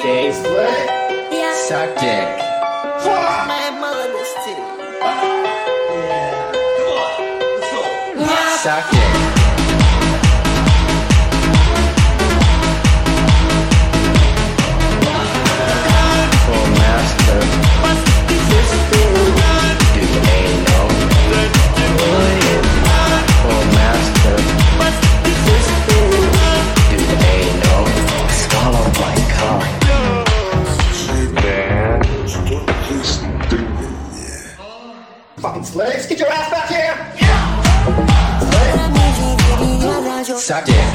Gay split. Suck dick. My modesty. Suck dick. Full master. Do anal. Full master. Do anal. Swallow my cock. Fucking slaves, get your ass back here! Suck dick.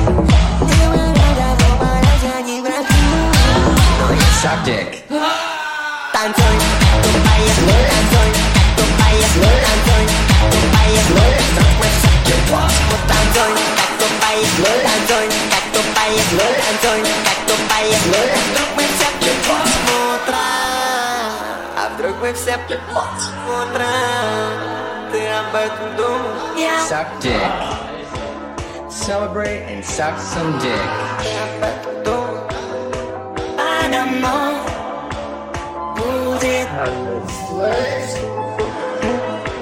Suck dick. Suck dick. Celebrate and suck some dick.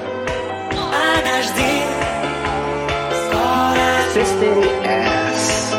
Fisting ass.